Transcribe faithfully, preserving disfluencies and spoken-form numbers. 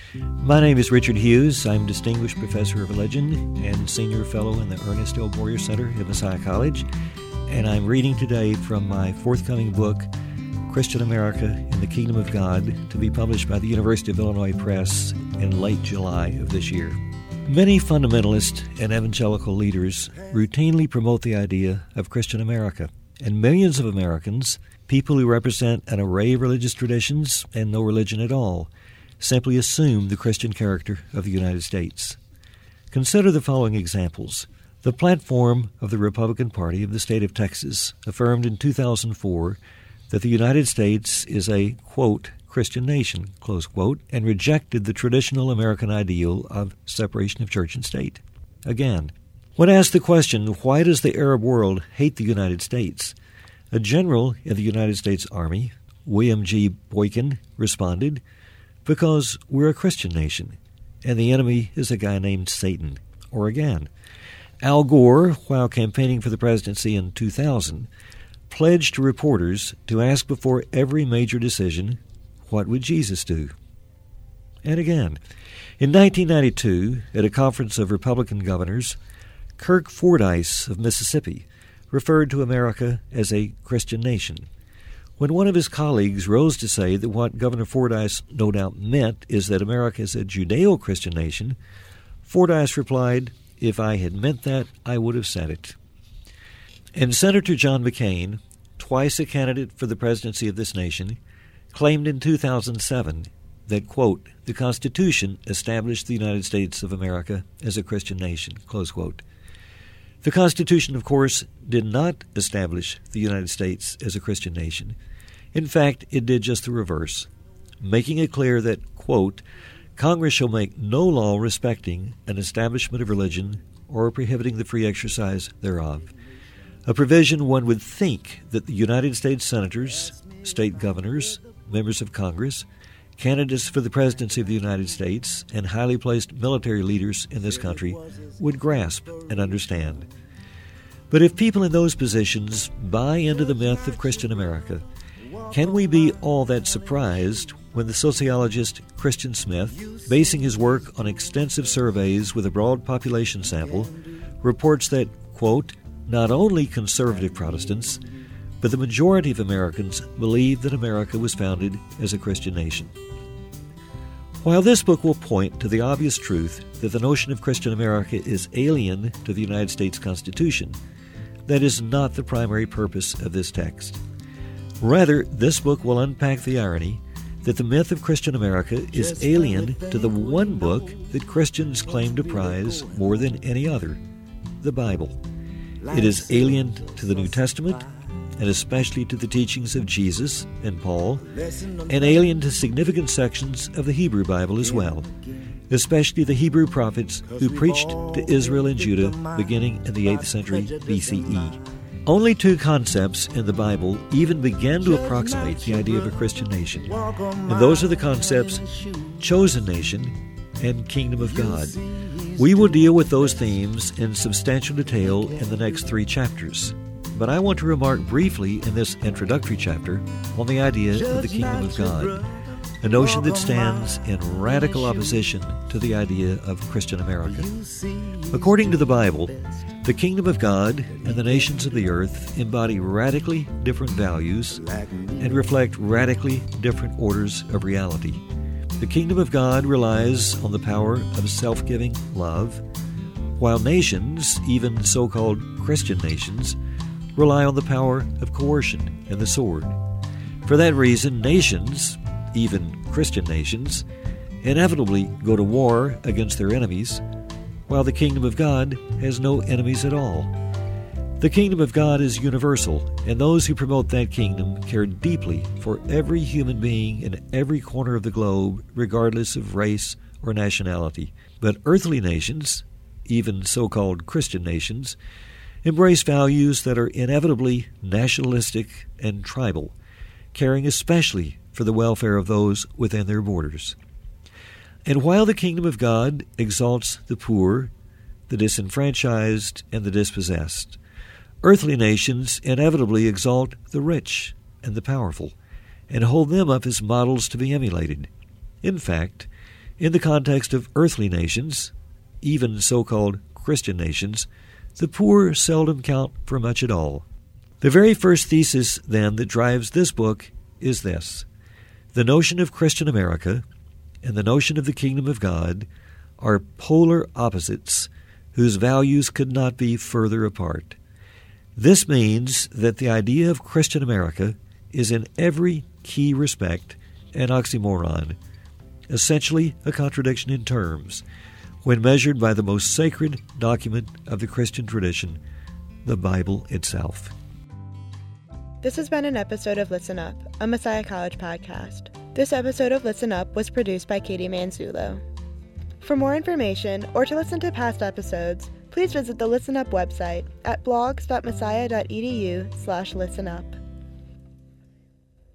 My name is Richard Hughes. I'm Distinguished Professor of Religion and Senior Fellow in the Ernest L. Boyer Center at Messiah College, and I'm reading today from my forthcoming book, Christian America and the Kingdom of God, to be published by the University of Illinois Press in late July of this year. Many fundamentalist and evangelical leaders routinely promote the idea of Christian America, and millions of Americans, people who represent an array of religious traditions and no religion at all, simply assume the Christian character of the United States. Consider the following examples. The platform of the Republican Party of the state of Texas affirmed in two thousand four that the United States is a, quote, Christian nation, close quote, and rejected the traditional American ideal of separation of church and state. Again, when asked the question, why does the Arab world hate the United States? A general in the United States Army, William G. Boykin, responded, because we're a Christian nation, and the enemy is a guy named Satan. Or again, Al Gore, while campaigning for the presidency in two thousand, pledged to reporters to ask before every major decision, what would Jesus do? And again, in nineteen ninety-two, at a conference of Republican governors, Kirk Fordyce of Mississippi referred to America as a Christian nation. When one of his colleagues rose to say that what Governor Fordyce no doubt meant is that America is a Judeo-Christian nation, Fordyce replied, if I had meant that, I would have said it. And Senator John McCain, twice a candidate for the presidency of this nation, claimed in two thousand seven that, quote, the Constitution established the United States of America as a Christian nation, close quote. The Constitution, of course, did not establish the United States as a Christian nation. In fact, it did just the reverse, making it clear that, quote, Congress shall make no law respecting an establishment of religion or prohibiting the free exercise thereof. A provision one would think that the United States senators, state governors, members of Congress, candidates for the presidency of the United States, and highly placed military leaders in this country would grasp and understand. But if people in those positions buy into the myth of Christian America, can we be all that surprised when the sociologist Christian Smith, basing his work on extensive surveys with a broad population sample, reports that, quote, not only conservative Protestants, but the majority of Americans believe that America was founded as a Christian nation. While this book will point to the obvious truth that the notion of Christian America is alien to the United States Constitution, that is not the primary purpose of this text. Rather, this book will unpack the irony that the myth of Christian America is alien to the one book that Christians claim to prize more than any other, the Bible. It is alien to the New Testament, and especially to the teachings of Jesus and Paul, and alien to significant sections of the Hebrew Bible as well, especially the Hebrew prophets who preached to Israel and Judah beginning in the eighth century B C E. Only two concepts in the Bible even begin to approximate the idea of a Christian nation, and those are the concepts chosen nation and kingdom of God. We will deal with those themes in substantial detail in the next three chapters. But I want to remark briefly in this introductory chapter on the idea of the kingdom of God, a notion that stands in radical opposition to the idea of Christian America. According to the Bible, the kingdom of God and the nations of the earth embody radically different values and reflect radically different orders of reality. The kingdom of God relies on the power of self-giving love, while nations, even so-called Christian nations, rely on the power of coercion and the sword. For that reason, nations, even Christian nations, inevitably go to war against their enemies, while the kingdom of God has no enemies at all. The kingdom of God is universal, and those who promote that kingdom care deeply for every human being in every corner of the globe, regardless of race or nationality. But earthly nations, even so-called Christian nations, embrace values that are inevitably nationalistic and tribal, caring especially for the welfare of those within their borders. And while the kingdom of God exalts the poor, the disenfranchised, and the dispossessed, earthly nations inevitably exalt the rich and the powerful, and hold them up as models to be emulated. In fact, In the context of earthly nations, even so-called Christian nations, the poor seldom count for much at all. The very first thesis, then, that drives this book is this: the notion of Christian America and the notion of the kingdom of God are polar opposites whose values could not be further apart. This means that the idea of Christian America is in every key respect an oxymoron, essentially a contradiction in terms, when measured by the most sacred document of the Christian tradition, the Bible itself. This has been an episode of Listen Up, a Messiah College podcast. This episode of Listen Up was produced by Katie Manzulo. For more information or to listen to past episodes, please visit the Listen Up website at blogs dot messiah dot e d u slash listen up.